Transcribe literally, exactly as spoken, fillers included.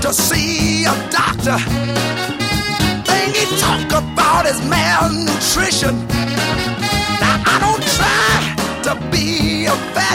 to see a doctor. Thing he talk about is malnutrition. Now I don't try to be a fat